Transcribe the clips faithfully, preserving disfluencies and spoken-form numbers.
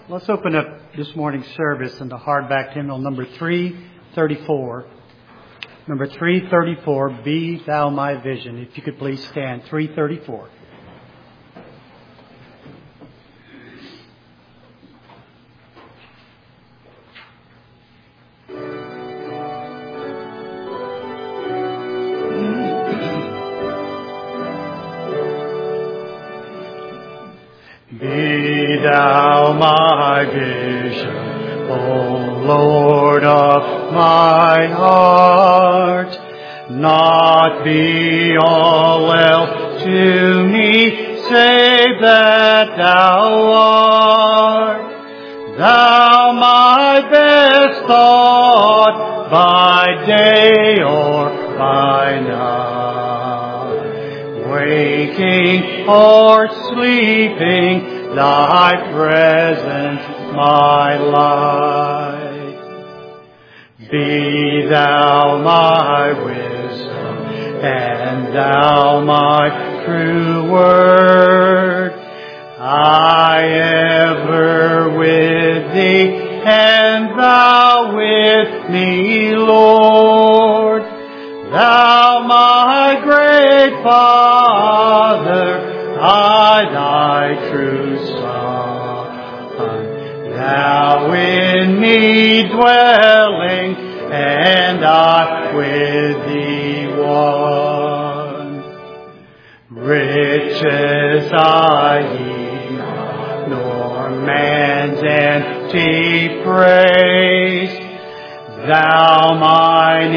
Let's open up this morning's service into hardback hymnal number three thirty-four. Number three thirty-four, Be Thou My Vision. If you could please stand, three thirty-four. Thou my vision, O Lord of my heart, not be all else to me, save that Thou art. Thou my best thought, by day or by night, waking or sleeping, Thy presence my light. Be Thou my wisdom, and Thou my true word. I ever with Thee, and Thou with me, Lord. Thou my great Father, I Thy true Son, Thou in me dwelling, and I with Thee one. Riches I heed not, nor man's empty praise. Thou mine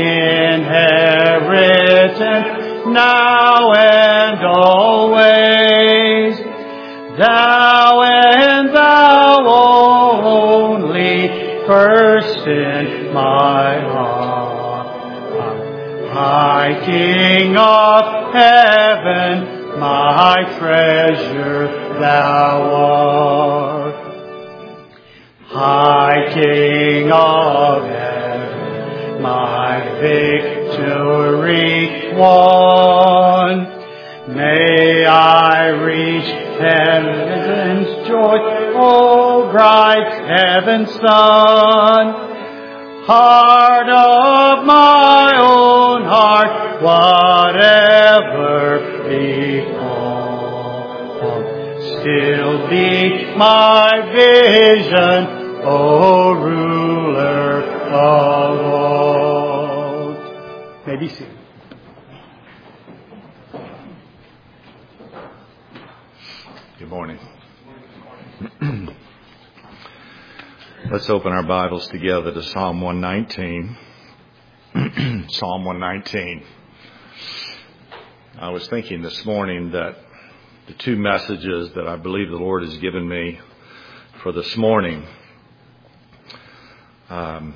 inheritance, now and always. Thou and Thou only, first in my heart. High King of heaven, my treasure Thou art. High King of heaven, my victory won. May I reach heaven's joy, O bright heaven's sun. Heart of my own heart, whatever befall, still be my vision, O ruler of all. May be seated. Good morning. Let's open our Bibles together to Psalm one nineteen. Psalm one nineteen. I was thinking this morning that the two messages that I believe the Lord has given me for this morning um,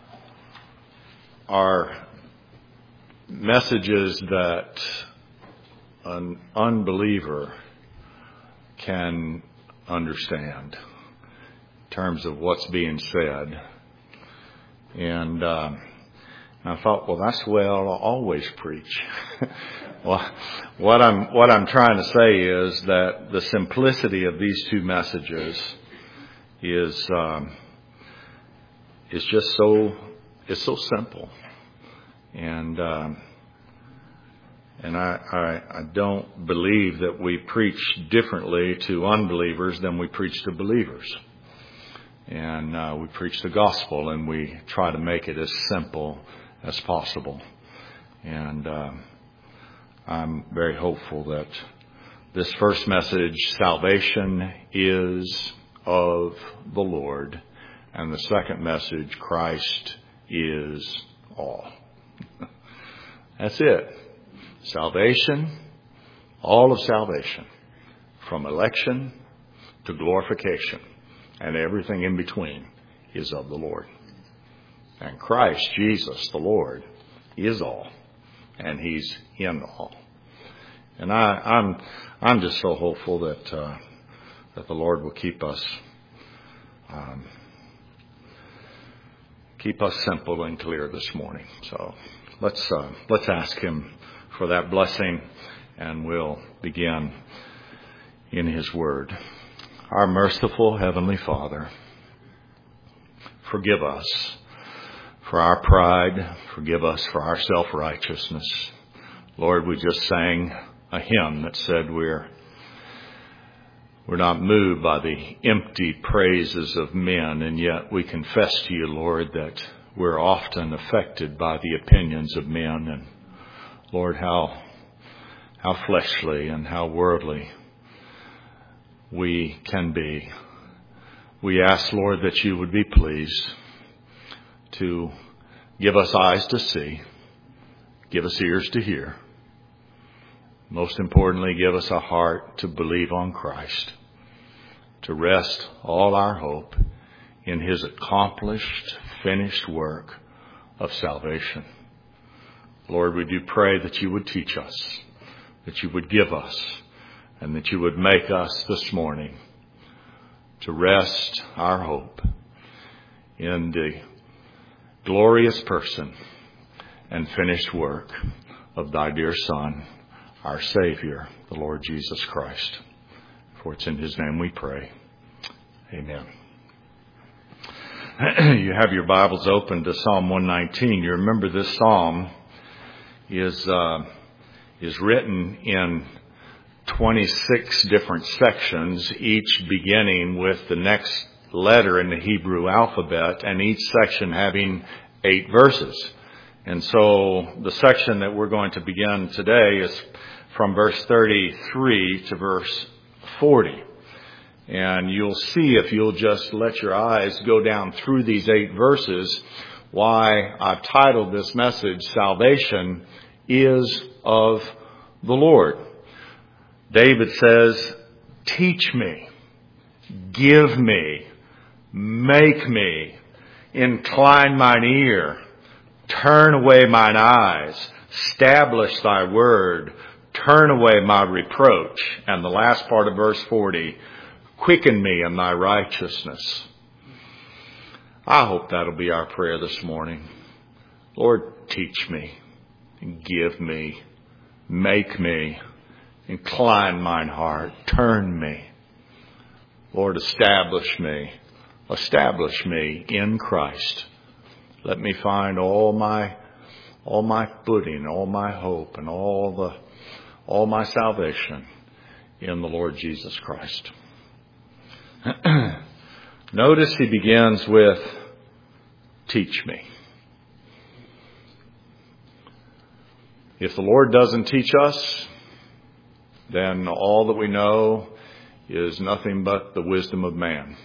are messages that an unbeliever can understand in terms of what's being said. And uh, I thought, well, that's the way I'll always preach. Well, what I'm what I'm trying to say is that the simplicity of these two messages is um, is just so it's so simple, and um, and I, I I don't believe that we preach differently to unbelievers than we preach to believers. And uh, we preach the gospel, and we try to make it as simple as possible. And uh, I'm very hopeful that this first message, salvation is of the Lord, and the second message, Christ is all. That's it. Salvation, all of salvation, from election to glorification, and everything in between is of the Lord. And Christ, Jesus, the Lord, is all, and He's in all. And I, I'm, I'm just so hopeful that uh, that the Lord will keep us, um, keep us simple and clear this morning. So let's uh, let's ask Him for that blessing, and we'll begin in His Word. Our merciful Heavenly Father, forgive us for our pride. Forgive us for our self-righteousness. Lord, we just sang a hymn that said we're we're not moved by the empty praises of men, and yet we confess to you, Lord, that we're often affected by the opinions of men. And Lord, how how fleshly and how worldly we can be. We ask, Lord, that you would be pleased to give us eyes to see, give us ears to hear. Most importantly, give us a heart to believe on Christ, to rest all our hope in his accomplished, finished work of salvation. Lord, we do pray that you would teach us, that you would give us, and that you would make us this morning to rest our hope in the glorious person and finished work of thy dear Son, our Savior, the Lord Jesus Christ. For it's in his name we pray. Amen. You have your Bibles open to Psalm one nineteen. You remember this psalm is uh, is written in twenty-six different sections, each beginning with the next letter in the Hebrew alphabet, and each section having eight verses. And so the section that we're going to begin today is from verse thirty-three to verse forty. And you'll see, if you'll just let your eyes go down through these eight verses, why I've titled this message, Salvation is of the Lord. David says, teach me, give me, make me, incline mine ear, turn away mine eyes, establish thy word, turn away my reproach. And the last part of verse forty, quicken me in thy righteousness. I hope that'll be our prayer this morning. Lord, teach me, give me, make me, incline mine heart, turn me. Lord, establish me, establish me in Christ. Let me find all my, all my footing, all my hope, and all the, all my salvation in the Lord Jesus Christ. Notice he begins with, teach me. If the Lord doesn't teach us, then all that we know is nothing but the wisdom of man.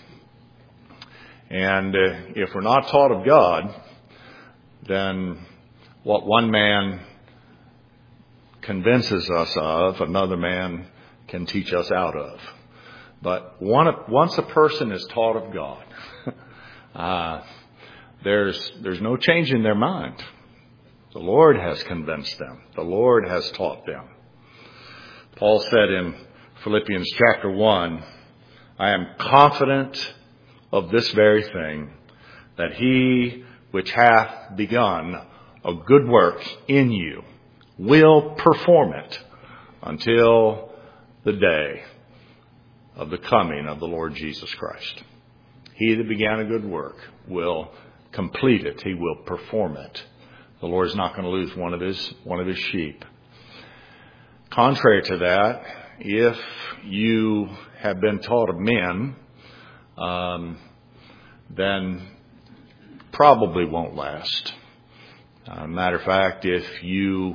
And uh, if we're not taught of God, then what one man convinces us of, another man can teach us out of. But one, once a person is taught of God, uh, there's there's no change in their mind. The Lord has convinced them. The Lord has taught them. Paul said in Philippians chapter one, I am confident of this very thing, that he which hath begun a good work in you will perform it until the day of the coming of the Lord Jesus Christ. He that began a good work will complete it. He will perform it. The Lord is not going to lose one of his, one of his sheep. Contrary to that, if you have been taught of men, um, then probably won't last. Uh, matter of fact, if you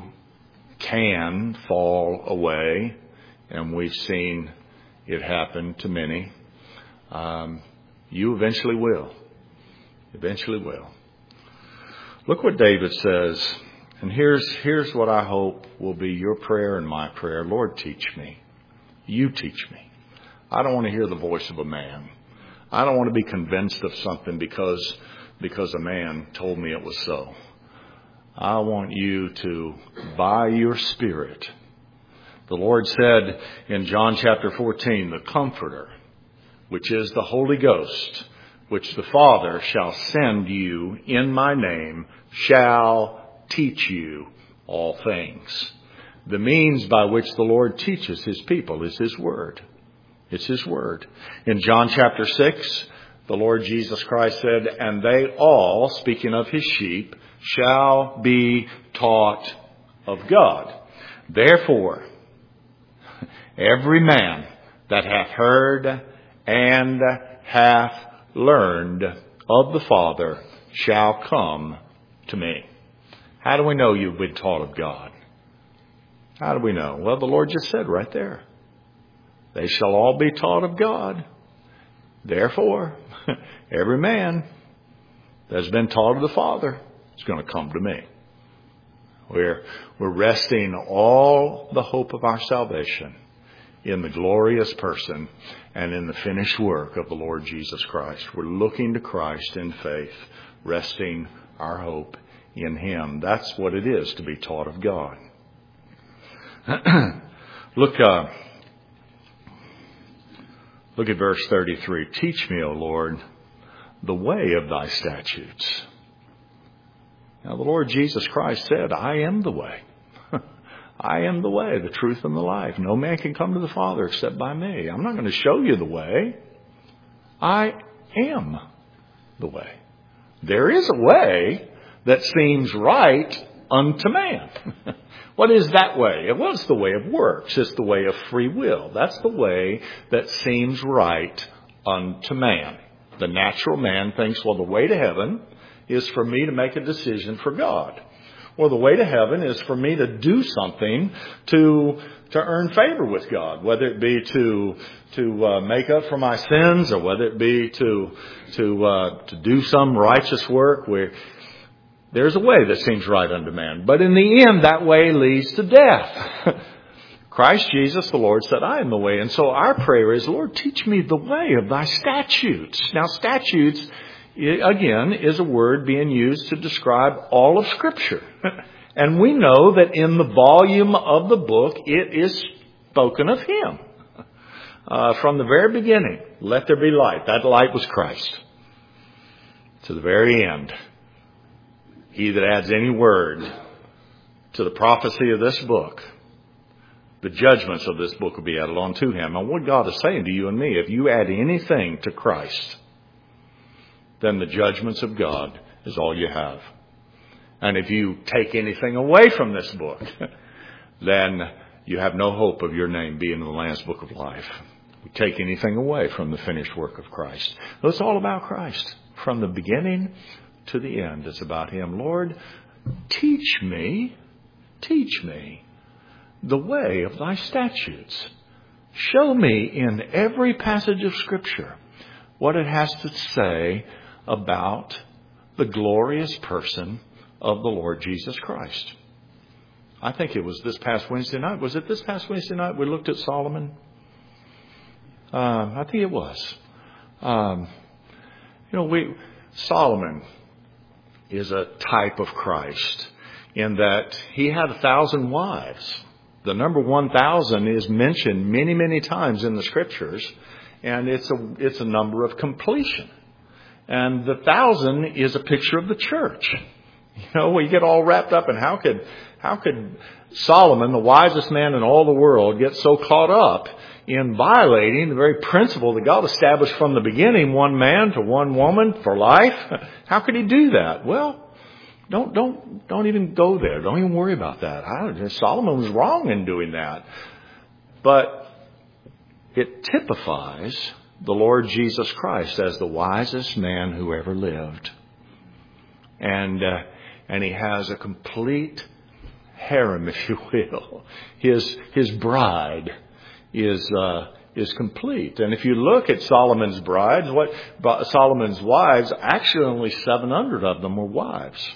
can fall away, and we've seen it happen to many, um, you eventually will. Eventually will. Look what David says. And here's, here's what I hope will be your prayer and my prayer. Lord, teach me. You teach me. I don't want to hear the voice of a man. I don't want to be convinced of something because, because a man told me it was so. I want you to, by your Spirit. The Lord said in John chapter fourteen, the Comforter, which is the Holy Ghost, which the Father shall send you in my name, shall teach you all things. The means by which the Lord teaches his people is his word. It's His Word. In John chapter six, the Lord Jesus Christ said, and they all, speaking of His sheep, shall be taught of God. Therefore, every man that hath heard and hath learned of the Father shall come to me. How do we know you've been taught of God? How do we know? Well, the Lord just said right there. They shall all be taught of God. Therefore, every man that has been taught of the Father is going to come to me. We're, we're resting all the hope of our salvation in the glorious person and in the finished work of the Lord Jesus Christ. We're looking to Christ in faith, resting our hope in Him. That's what it is to be taught of God. Look, uh, look at verse thirty-three. Teach me, O Lord, the way of thy statutes. Now, the Lord Jesus Christ said, I am the way. I am the way, the truth, and the life. No man can come to the Father except by me. I'm not going to show you the way. I am the way. There is a way that seems right unto man. What is that way? Well, it's the way of works. It's the way of free will. That's the way that seems right unto man. The natural man thinks, well, the way to heaven is for me to make a decision for God. Well, the way to heaven is for me to do something to to earn favor with God, whether it be to to uh, make up for my sins, or whether it be to to uh, to do some righteous work. Where there's a way that seems right unto man, but in the end, that way leads to death. Christ Jesus, the Lord, said, I am the way. And so our prayer is, Lord, teach me the way of thy statutes. Now, statutes, again, is a word being used to describe all of Scripture. And we know that in the volume of the book, it is spoken of Him. Uh, from the very beginning, let there be light. That light was Christ. To the very end, he that adds any word to the prophecy of this book, the judgments of this book will be added on to him. And what God is saying to you and me, if you add anything to Christ, then the judgments of God is all you have. And if you take anything away from this book, then you have no hope of your name being in the Lamb's Book of Life. You take anything away from the finished work of Christ. So it's all about Christ. From the beginning to the end, it's about Him. Lord, teach me, teach me the way of thy statutes. Show me in every passage of Scripture what it has to say about the glorious person of the Lord Jesus Christ. I think it was this past Wednesday night. Was it this past Wednesday night we looked at Solomon? Um, I think it was. Um, you know, we Solomon is a type of Christ in that he had a thousand wives. The number one thousand is mentioned many, many times in the Scriptures, and it's a it's a number of completion. And the thousand is a picture of the church. You know, we get all wrapped up in how could how could Solomon, the wisest man in all the world, get so caught up in violating the very principle that God established from the beginning, one man to one woman for life? How could he do that? Well, don't don't don't even go there. Don't even worry about that. I, Solomon was wrong in doing that. But it typifies the Lord Jesus Christ as the wisest man who ever lived. And uh, and he has a complete harem, if you will. His his bride is uh, is complete. And if you look at Solomon's brides, what Solomon's wives, actually only seven hundred of them were wives.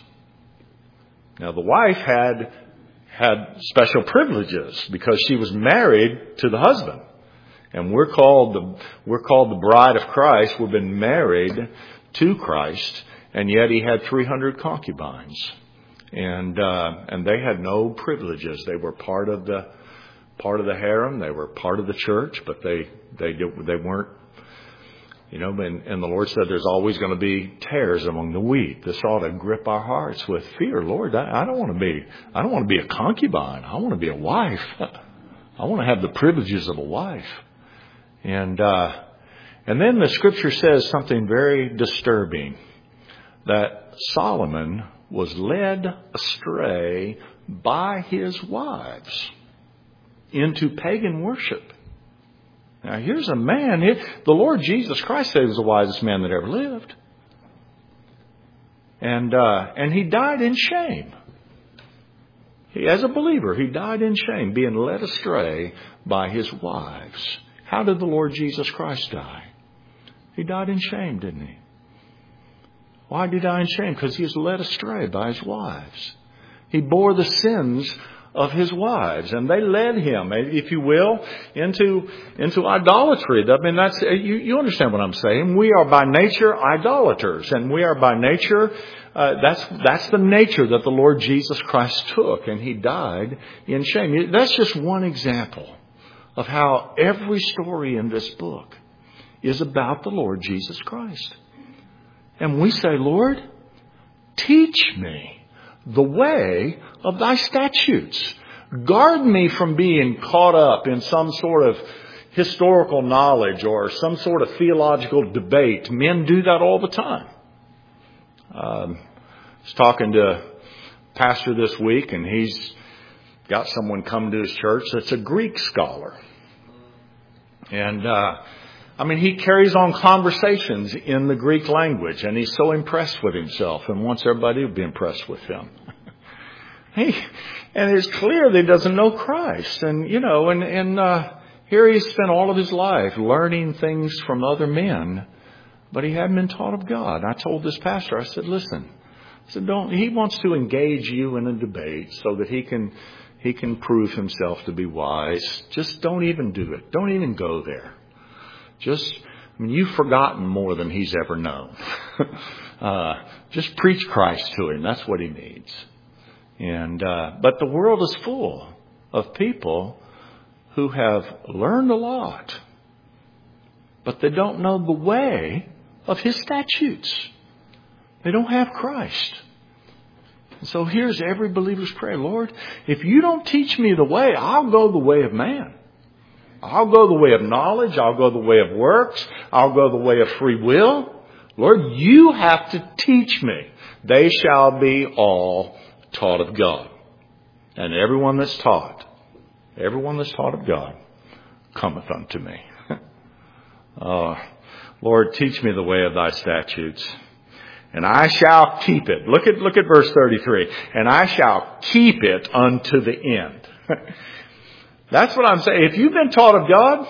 Now the wife had had special privileges because she was married to the husband. And we're called the we're called the bride of Christ. We've been married to Christ, and yet he had three hundred concubines, and uh, and they had no privileges. They were part of the part of the harem. They were part of the church, but they they they weren't. You know, and, and the Lord said, "There's always going to be tares among the wheat." This ought to grip our hearts with fear. Lord, I, I don't want to be I don't want to be a concubine. I want to be a wife. I want to have the privileges of a wife. And, uh, and then the scripture says something very disturbing, that Solomon was led astray by his wives into pagan worship. Now here's a man, the Lord Jesus Christ said he was the wisest man that ever lived. And, uh, and he died in shame. He, as a believer, he died in shame, being led astray by his wives. How did the Lord Jesus Christ die? He died in shame, didn't he? Why did he die in shame? Because he was led astray by his wives. He bore the sins of his wives, and they led him, if you will, into into idolatry. I mean, that's you, you understand what I'm saying. We are by nature idolaters, and we are by nature uh, that's that's the nature that the Lord Jesus Christ took, and he died in shame. That's just one example of how every story in this book is about the Lord Jesus Christ. And we say, Lord, teach me the way of thy statutes. Guard me from being caught up in some sort of historical knowledge or some sort of theological debate. Men do that all the time. Um, I was talking to a pastor this week, and he's got someone come to his church that's a Greek scholar. And, uh, I mean, he carries on conversations in the Greek language, and he's so impressed with himself and wants everybody to be impressed with him. he, and it's clear that he doesn't know Christ. And, you know, and, and uh, here he's spent all of his life learning things from other men, but he hadn't been taught of God. I told this pastor, I said, listen, I said, don't, he wants to engage you in a debate so that he can, he can prove himself to be wise. Just don't even do it. Don't even go there. Just, I mean, you've forgotten more than he's ever known. uh, just preach Christ to him. That's what he needs. And, uh, but the world is full of people who have learned a lot, but they don't know the way of his statutes. They don't have Christ. And so here's every believer's prayer. Lord, if you don't teach me the way, I'll go the way of man. I'll go the way of knowledge. I'll go the way of works. I'll go the way of free will. Lord, you have to teach me. They shall be all taught of God. And everyone that's taught, everyone that's taught of God, cometh unto me. uh, Lord, teach me the way of thy statutes, and I shall keep it. Look at, look at verse thirty-three. And I shall keep it unto the end. That's what I'm saying. If you've been taught of God,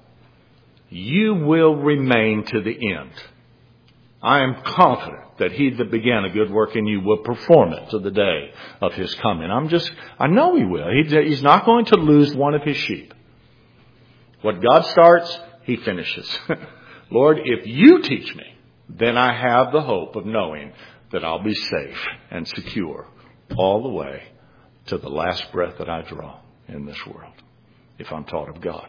you will remain to the end. I am confident that he that began a good work in you will perform it to the day of his coming. I'm just, I know he will. He, he's not going to lose one of his sheep. What God starts, he finishes. Lord, if you teach me, then I have the hope of knowing that I'll be safe and secure all the way to the last breath that I draw in this world, if I'm taught of God.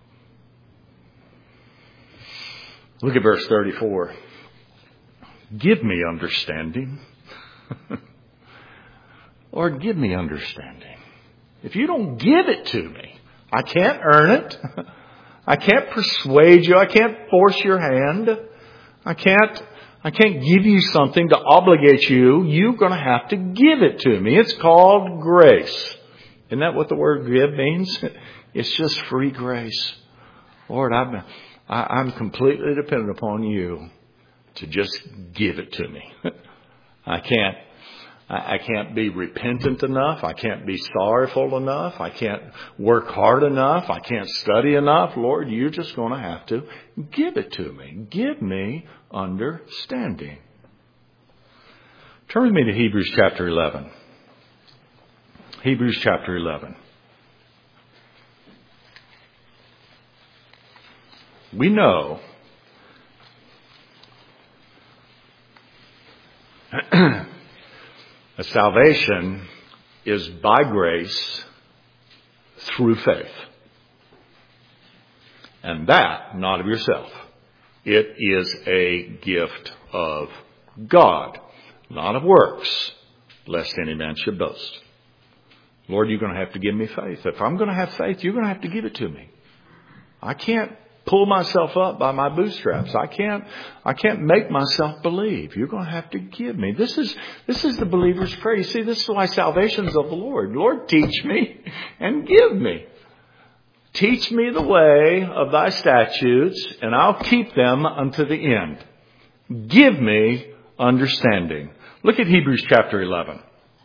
Look at verse thirty-four. Give me understanding. Lord, give me understanding. If you don't give it to me, I can't earn it. I can't persuade you. I can't force your hand. I can't, I can't give you something to obligate you. You're going to have to give it to me. It's called grace. Isn't that what the word give means? It's just free grace. Lord, I'm, I, I'm completely dependent upon you to just give it to me. I can't, I, I can't be repentant enough. I can't be sorrowful enough. I can't work hard enough. I can't study enough. Lord, you're just going to have to give it to me. Give me understanding. Turn with me to Hebrews chapter eleven. Hebrews chapter eleven. We know that salvation is by grace through faith. And that, not of yourself. It is a gift of God, not of works, lest any man should boast. Lord, you're going to have to give me faith. If I'm going to have faith, you're going to have to give it to me. I can't, pull myself up by my bootstraps. I can't, I can't make myself believe. You're going to have to give me. This is, this is the believer's prayer. You see, this is why salvation is of the Lord. Lord, teach me and give me. Teach me the way of thy statutes, and I'll keep them unto the end. Give me understanding. Look at Hebrews chapter eleven.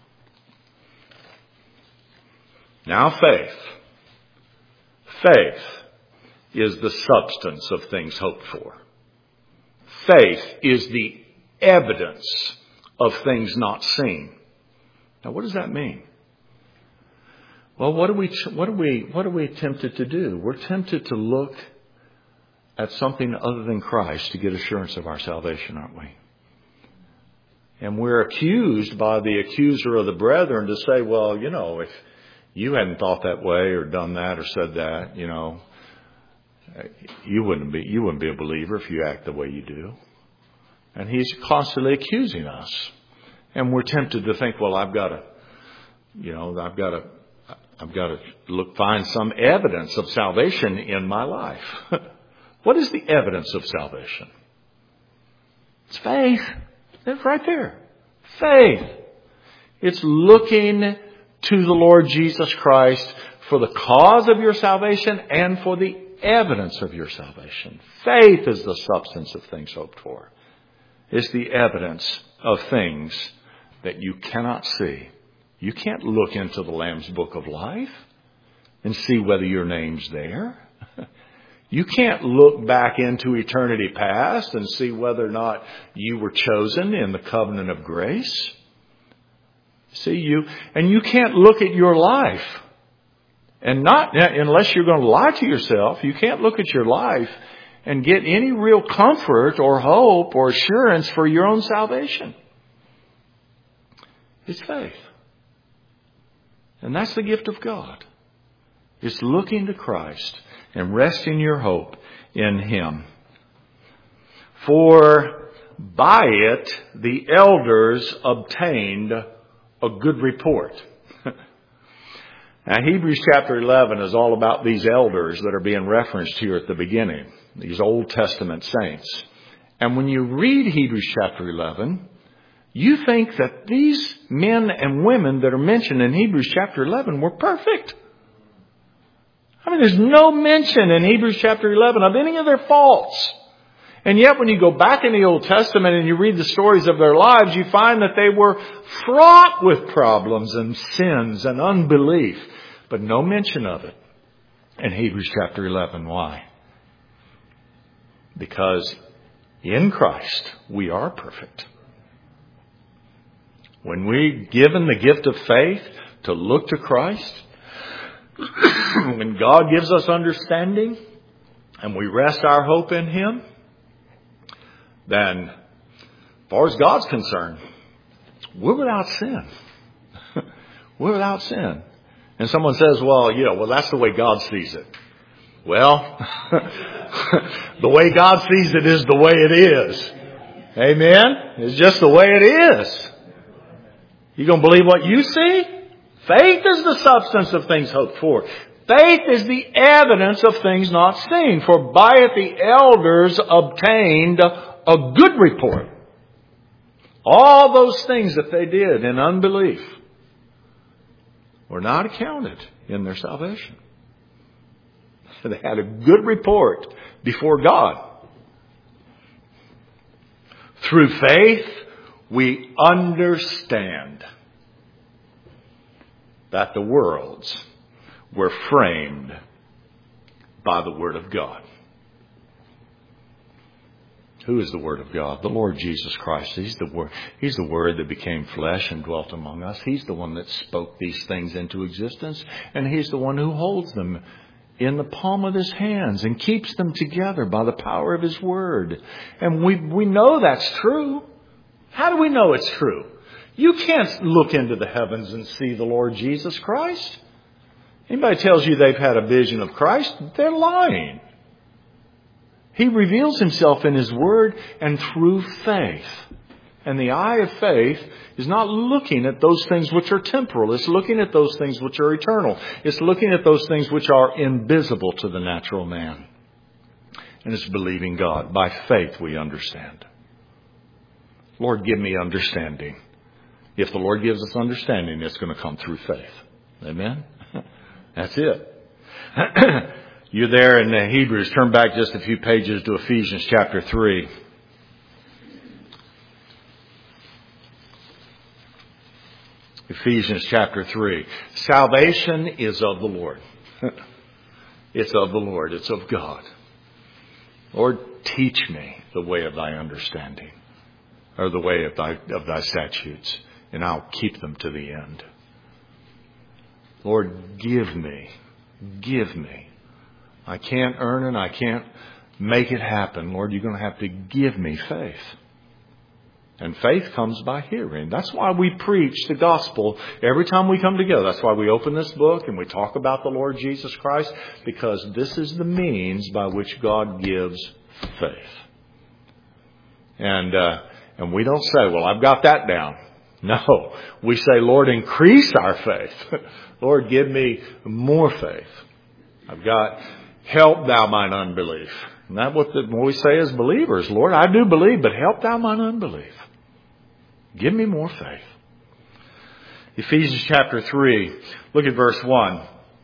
Now faith. Faith is the substance of things hoped for. Faith is the evidence of things not seen. Now, what does that mean? Well, what are we, what are we, what are we tempted to do? We're tempted to look at something other than Christ to get assurance of our salvation, aren't we? And we're accused by the accuser of the brethren to say, well, you know, if you hadn't thought that way or done that or said that, you know, you wouldn't be, you wouldn't be a believer if you act the way you do. And he's constantly accusing us. And we're tempted to think, well, I've got to, you know, I've got to, I've got to look, find some evidence of salvation in my life. What is the evidence of salvation? It's faith. It's right there. Faith. It's looking to the Lord Jesus Christ for the cause of your salvation and for the evidence of your salvation. Faith is the substance of things hoped for. It's the evidence of things that you cannot see. You can't look into the Lamb's Book of Life and see whether your name's there. You can't look back into eternity past and see whether or not you were chosen in the covenant of grace. See, you, and you can't look at your life and not, unless you're going to lie to yourself, you can't look at your life and get any real comfort or hope or assurance for your own salvation. It's faith. And that's the gift of God. It's looking to Christ and resting your hope in Him. For by it the elders obtained a good report. Now, Hebrews chapter eleven is all about these elders that are being referenced here at the beginning, these Old Testament saints. And when you read Hebrews chapter eleven, you think that these men and women that are mentioned in Hebrews chapter eleven were perfect. I mean, there's no mention in Hebrews chapter eleven of any of their faults. And yet when you go back in the Old Testament and you read the stories of their lives, you find that they were fraught with problems and sins and unbelief. But no mention of it in Hebrews chapter eleven. Why? Because in Christ we are perfect. When we're given the gift of faith to look to Christ, when God gives us understanding and we rest our hope in Him, then as far as God's concerned, we're without sin. We're without sin. And someone says, well, you know, well, that's the way God sees it. Well, the way God sees it is the way it is. Amen? It's just the way it is. You going to believe what you see? Faith is the substance of things hoped for. Faith is the evidence of things not seen. For by it the elders obtained a good report. All those things that they did in unbelief were not accounted in their salvation. They had a good report before God. Through faith, we understand that the worlds were framed by the Word of God. Who is the Word of God? The Lord Jesus Christ. He's the Word. He's the Word that became flesh and dwelt among us. He's the one that spoke these things into existence. And He's the one who holds them in the palm of His hands and keeps them together by the power of His Word. And we, we know that's true. How do we know it's true? You can't look into the heavens and see the Lord Jesus Christ. Anybody tells you they've had a vision of Christ, they're lying. He reveals Himself in His Word and through faith. And the eye of faith is not looking at those things which are temporal. It's looking at those things which are eternal. It's looking at those things which are invisible to the natural man. And it's believing God. By faith we understand. Lord, give me understanding. If the Lord gives us understanding, it's going to come through faith. Amen? That's it. You're there in the Hebrews. Turn back just a few pages to Ephesians chapter three. Ephesians chapter three. Salvation is of the Lord. It's of the Lord. It's of God. Lord, teach me the way of thy understanding, or the way of thy, of thy statutes, and I'll keep them to the end. Lord, give me, give me. I can't earn it. I can't make it happen. Lord, you're going to have to give me faith. And faith comes by hearing. That's why we preach the gospel every time we come together. That's why we open this book and we talk about the Lord Jesus Christ, because this is the means by which God gives faith. And uh, and we don't say, well, I've got that down. No. We say, Lord, increase our faith. Lord, give me more faith. I've got, help thou mine unbelief. And that's what, the, what we say as believers. Lord, I do believe, but help thou mine unbelief. Give me more faith. Ephesians chapter three, look at verse one.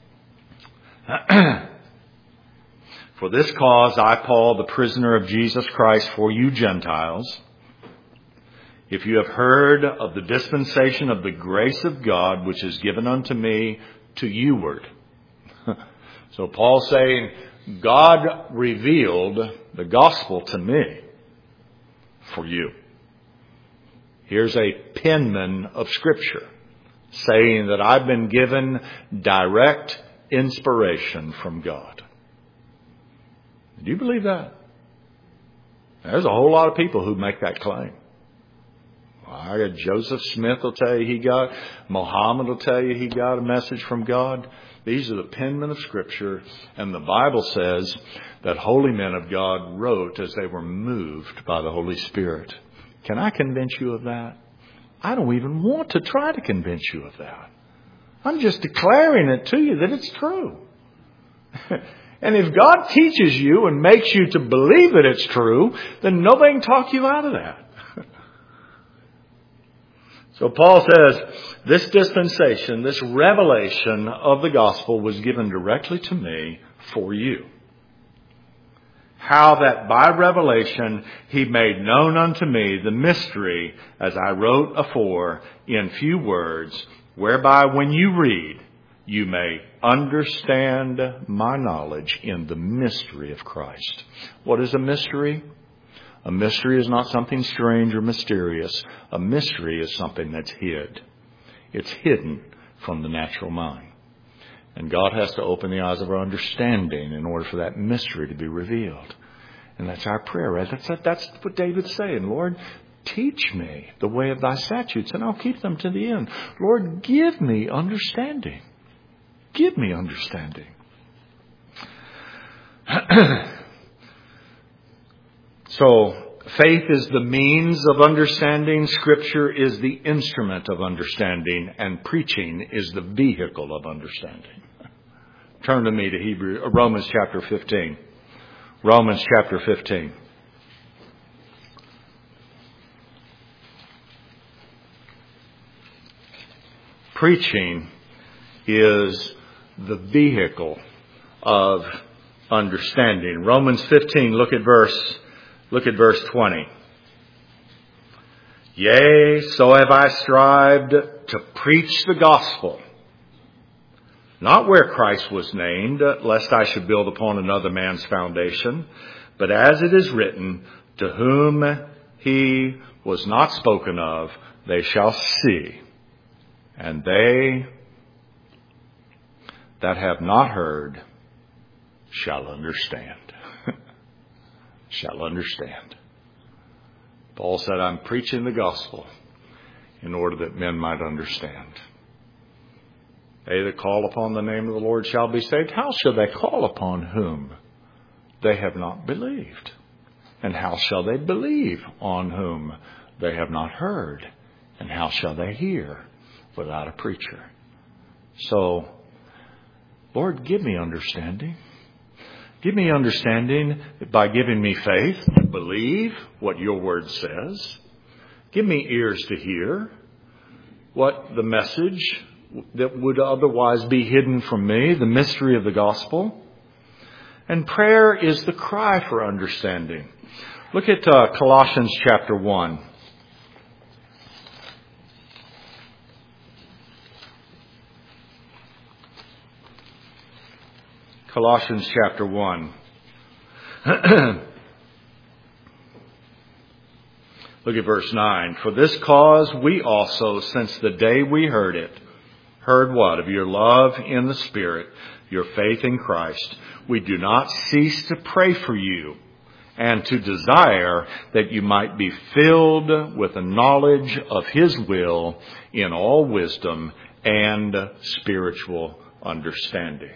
For this cause I, Paul, the prisoner of Jesus Christ, for you Gentiles, if you have heard of the dispensation of the grace of God, which is given unto me to youward. So Paul's saying, God revealed the gospel to me for you. Here's a penman of Scripture saying that I've been given direct inspiration from God. Do you believe that? There's a whole lot of people who make that claim. Well, I got Joseph Smith will tell you he got, Muhammad will tell you he got a message from God. These are the penmen of Scripture, and the Bible says that holy men of God wrote as they were moved by the Holy Spirit. Can I convince you of that? I don't even want to try to convince you of that. I'm just declaring it to you that it's true. And if God teaches you and makes you to believe that it's true, then nobody can talk you out of that. So Paul says, this dispensation, this revelation of the gospel was given directly to me for you. How that by revelation he made known unto me the mystery, as I wrote afore in few words, whereby when you read, you may understand my knowledge in the mystery of Christ. What is a mystery? A mystery is not something strange or mysterious. A mystery is something that's hid. It's hidden from the natural mind. And God has to open the eyes of our understanding in order for that mystery to be revealed. And that's our prayer, right? That's, that's what David's saying. Lord, teach me the way of thy statutes, and I'll keep them to the end. Lord, give me understanding. Give me understanding. So, faith is the means of understanding. Scripture is the instrument of understanding. And preaching is the vehicle of understanding. Turn to me to Hebrew, Romans chapter fifteen. Romans chapter fifteen. Preaching is the vehicle of understanding. Romans fifteen, look at verse, look at verse twenty. Yea, so have I strived to preach the gospel, not where Christ was named, lest I should build upon another man's foundation, but as it is written, to whom he was not spoken of, they shall see, and they that have not heard shall understand. Shall understand. Paul said, I'm preaching the gospel in order that men might understand. They that call upon the name of the Lord shall be saved. How shall they call upon whom they have not believed? And how shall they believe on whom they have not heard? And how shall they hear without a preacher? So, Lord, give me understanding. Give me understanding by giving me faith to believe what your word says. Give me ears to hear what the message that would otherwise be hidden from me, the mystery of the gospel. And prayer is the cry for understanding. Look at uh, Colossians chapter one. Colossians chapter one. Look at verse nine. For this cause we also, since the day we heard it, heard what? Of your love in the Spirit, your faith in Christ. We do not cease to pray for you and to desire that you might be filled with the knowledge of His will in all wisdom and spiritual understanding.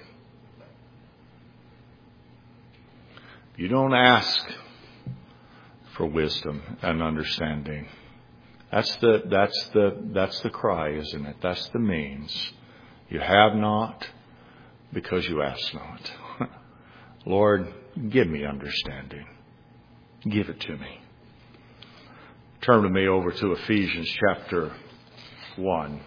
You don't ask for wisdom and understanding. That's the that's the that's the cry, isn't it? That's the means. You have not because you ask not. Lord, give me understanding. Give it to me. Turn with me over to Ephesians chapter one.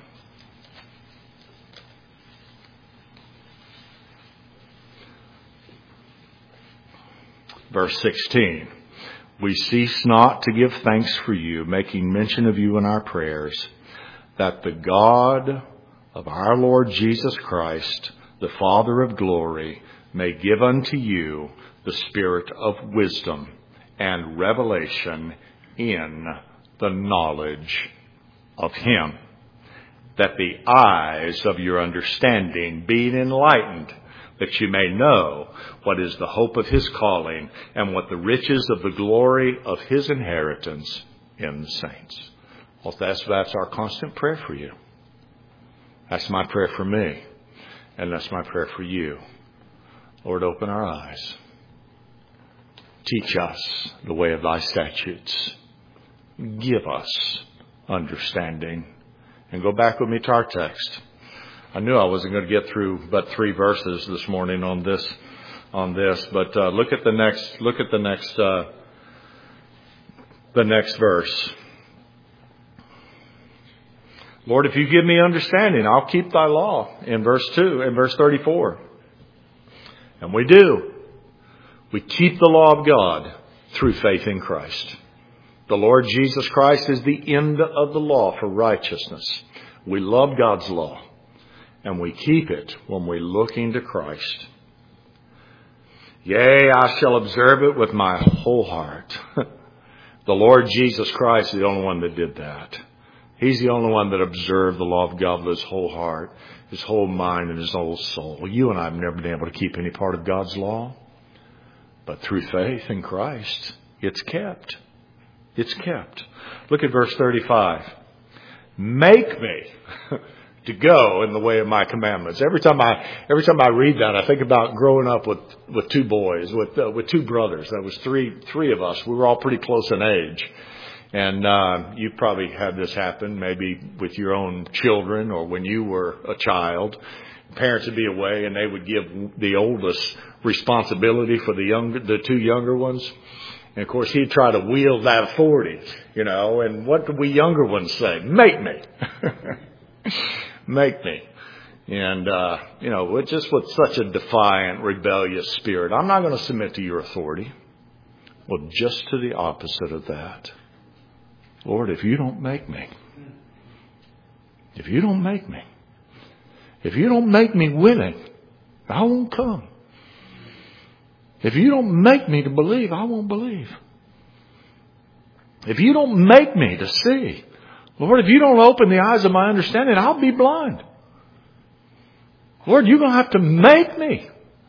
Verse sixteen. We cease not to give thanks for you, making mention of you in our prayers, that the God of our Lord Jesus Christ, the Father of glory, may give unto you the spirit of wisdom and revelation in the knowledge of Him, that the eyes of your understanding being enlightened, that you may know what is the hope of His calling and what the riches of the glory of His inheritance in the saints. Well, that's, that's our constant prayer for you. That's my prayer for me. And that's my prayer for you. Lord, open our eyes. Teach us the way of thy statutes. Give us understanding. And go back with me to our text. I knew I wasn't going to get through but three verses this morning on this, on this. But uh, look at the next. Look at the next. Uh, the next verse. Lord, if you give me understanding, I'll keep thy law. In verse two, in verse thirty-four, and we do. We keep the law of God through faith in Christ. The Lord Jesus Christ is the end of the law for righteousness. We love God's law. And we keep it when we look into Christ. Yea, I shall observe it with my whole heart. The Lord Jesus Christ is the only one that did that. He's the only one that observed the law of God with his whole heart, his whole mind, and his whole soul. You and I have never been able to keep any part of God's law. But through faith in Christ, it's kept. It's kept. Look at verse thirty-five. Make me to go in the way of my commandments. Every time I, every time I read that, I think about growing up with, with two boys, with, uh, with two brothers. That was three, three of us. We were all pretty close in age. And, uh, you probably had this happen maybe with your own children or when you were a child. Parents would be away and they would give the oldest responsibility for the younger, the two younger ones. And of course he'd try to wield that authority, you know, and what do we younger ones say? Make me. Make me. And, uh, you know, with just with such a defiant, rebellious spirit, I'm not going to submit to your authority. Well, just to the opposite of that. Lord, if you don't make me, if you don't make me, if you don't make me willing, I won't come. If you don't make me to believe, I won't believe. If you don't make me to see, Lord, if you don't open the eyes of my understanding, I'll be blind. Lord, you're going to have to make me.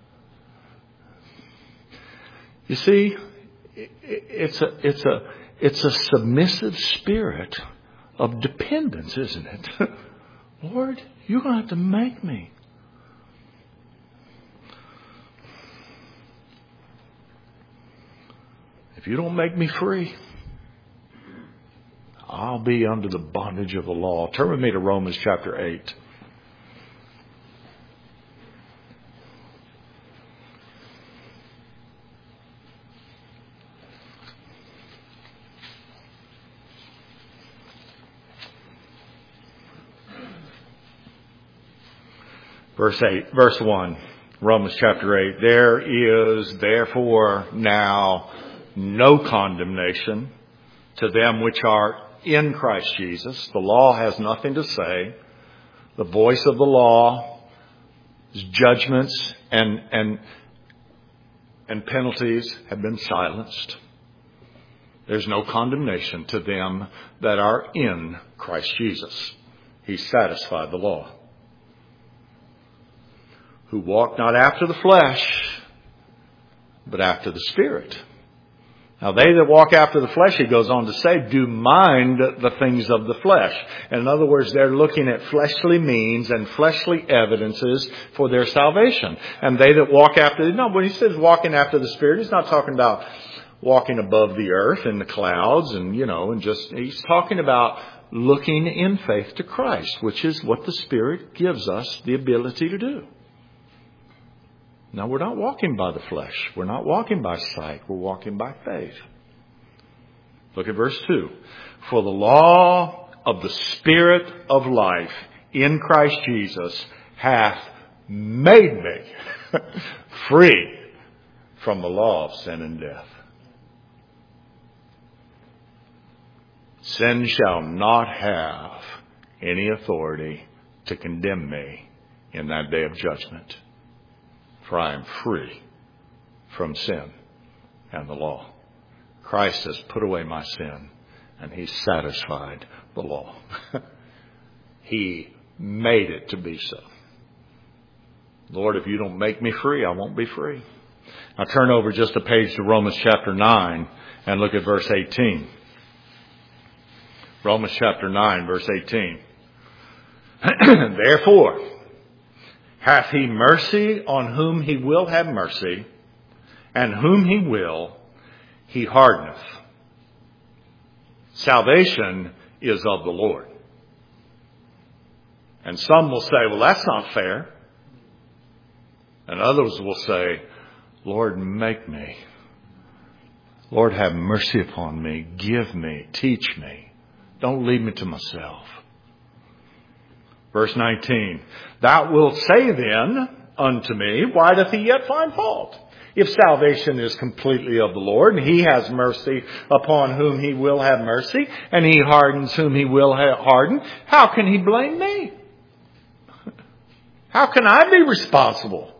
You see, it's a, it's a, it's a submissive spirit of dependence, isn't it? Lord, you're going to have to make me. If you don't make me free, I'll be under the bondage of the law. Turn with me to Romans chapter eight. Verse eight, verse one, Romans chapter eight. There is therefore now no condemnation to them which are in Christ Jesus. The law has nothing to say. The voice of the law, judgments and and and penalties have been silenced. There's no condemnation to them that are in Christ Jesus. He satisfied the law. Who walk not after the flesh, but after the Spirit. Now they that walk after the flesh, he goes on to say, do mind the things of the flesh. And in other words, they're looking at fleshly means and fleshly evidences for their salvation. And they that walk after, no, when he says walking after the Spirit, he's not talking about walking above the earth in the clouds and, you know, and just, he's talking about looking in faith to Christ, which is what the Spirit gives us the ability to do. Now, we're not walking by the flesh. We're not walking by sight. We're walking by faith. Look at verse two. For the law of the Spirit of life in Christ Jesus hath made me free from the law of sin and death. Sin shall not have any authority to condemn me in that day of judgment. For I am free from sin and the law. Christ has put away my sin and He satisfied the law. He made it to be so. Lord, if you don't make me free, I won't be free. Now turn over just a page to Romans chapter nine and look at verse eighteen. Romans chapter nine, verse eighteen. Therefore, hath he mercy on whom he will have mercy, and whom he will, he hardeneth. Salvation is of the Lord. And some will say, well, that's not fair. And others will say, Lord, make me. Lord, have mercy upon me. Give me. Teach me. Don't leave me to myself. Verse nineteen, thou wilt say then unto me, why doth he yet find fault? If salvation is completely of the Lord, and He has mercy upon whom He will have mercy, and He hardens whom He will harden, how can He blame me? How can I be responsible?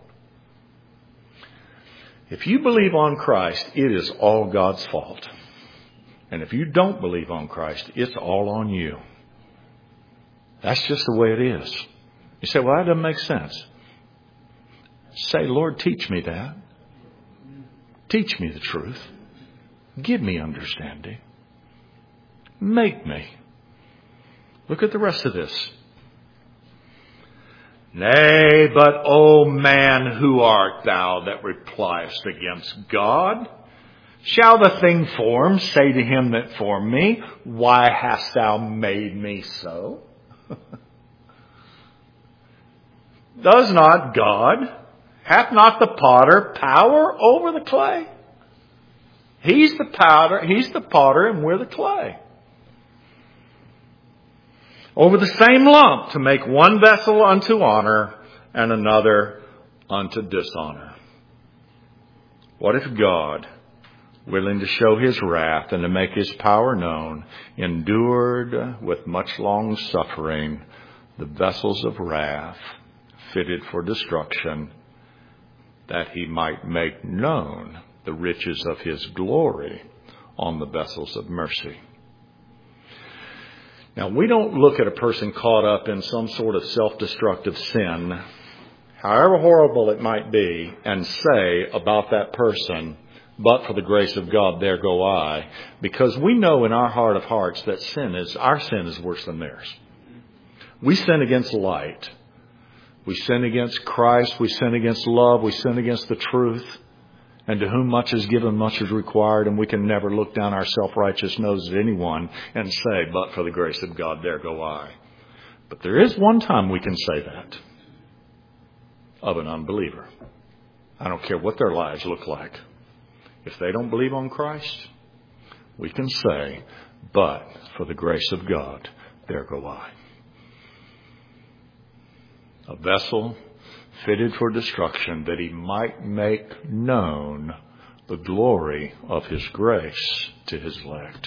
If you believe on Christ, it is all God's fault. And if you don't believe on Christ, it's all on you. That's just the way it is. You say, well, that doesn't make sense. Say, Lord, teach me that. Teach me the truth. Give me understanding. Make me. Look at the rest of this. Nay, but, O man, who art thou that repliest against God? Shall the thing formed say to him that formed me, why hast thou made me so? Does not God, hath not the potter power over the clay? He's the powder, he's the potter, and we're the clay. Over the same lump to make one vessel unto honor and another unto dishonor. What if God, willing to show His wrath and to make His power known, endured with much long suffering the vessels of wrath fitted for destruction, that He might make known the riches of His glory on the vessels of mercy. Now, we don't look at a person caught up in some sort of self-destructive sin, however horrible it might be, and say about that person, but for the grace of God, there go I. Because we know in our heart of hearts that sin is, our sin is worse than theirs. We sin against light. We sin against Christ. We sin against love. We sin against the truth. And to whom much is given, much is required. And we can never look down our self-righteous nose at anyone and say, but for the grace of God, there go I. But there is one time we can say that of an unbeliever. I don't care what their lives look like. If they don't believe on Christ, we can say, but for the grace of God, there go I. A vessel fitted for destruction, that he might make known the glory of his grace to his elect.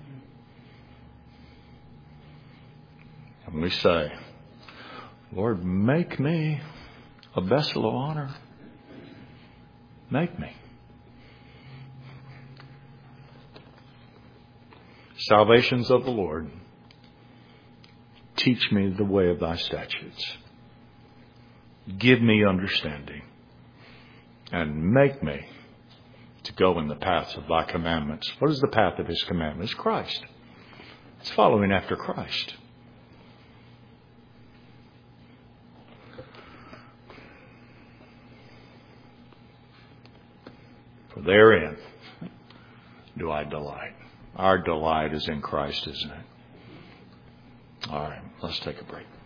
And we say, Lord, make me a vessel of honor. Make me. Salvations of the Lord, teach me the way of thy statutes. Give me understanding, and make me to go in the paths of thy commandments. What is the path of his commandments? Christ. It's following after Christ. For therein do I delight. Our delight is in Christ, isn't it? All right, let's take a break.